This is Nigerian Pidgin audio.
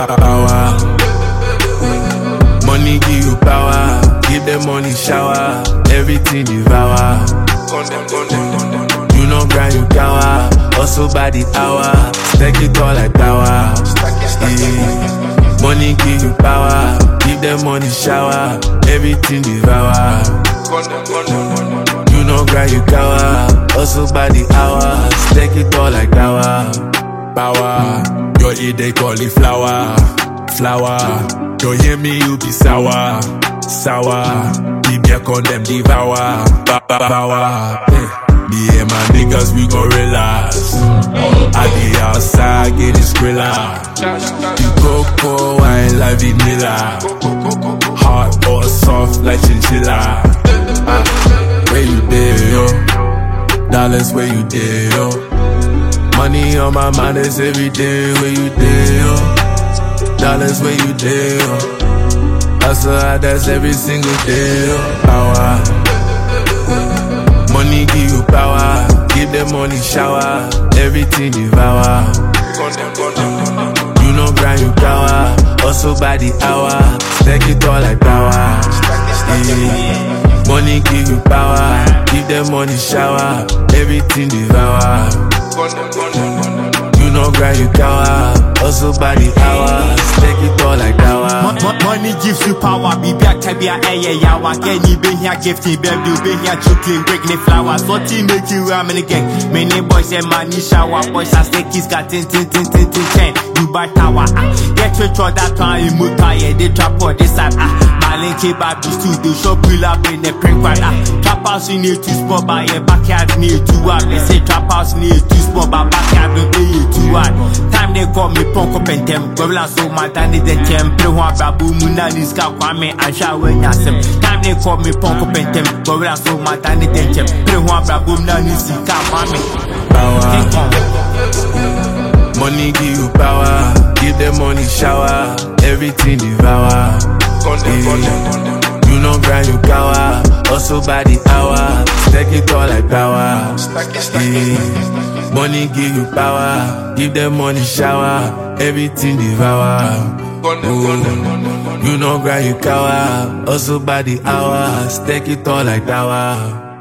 Power. Money give you power. Give them money shower. Everything devour. You know grind you cower. Also by the hour. Stack it all like tower. Money give you power. Give them money shower. Everything devour. You know grind you cower. Also by the hour. Stack it all like tower. Power. Your eat they call it flower. Flower. Don't hear me you be sour. Sour. Keep your condemn devour. Power. Me and my niggas, we gon' relax. I be outside getting skrilla. Cocoa wine like vanilla. Hard or soft like chinchilla. Where you there, yo? Dollars where you there, yo? Money on my mind is every day. Where you there, yo? Dollars where you there, yo? Hustle hard, that's every single day, yo. Power. Money give you power, give them money shower, everything devour. You know grind you cower, also by the hour, stack it all like power. Money give you power, give them money shower, everything devour. You know grind you cower, also by the hour, stack it all like tower. Money gives you power, baby, I can be a yawa. Can you be here gifting, baby, you be here choking, breaking the flowers. What you make you ramen again? Many boys and money shower, boys and stickies got 10. You buy tower, get rich for that one, you move tired, they trap for this side. My link baby studio, show pull up in the print quad. Trap house you need to spot by your backyard near 2 hours. They say trap house near 2 spot by backyard, don't pay you 2 hours. Time they call me punk up and them, Gorilla so my danny the temple, one babu munanis ka kwame and shower yasem. Time they call me punk up and them, Gorilla so my danny the temple, one babu munanis ka kwame. Money give you power, give them money shower, everything devour. You know grind you cower, also by the hour, stack it all like power. Money give you power, give them money shower, everything devour. You know grind you cower, also by the hour, stack it all like tower.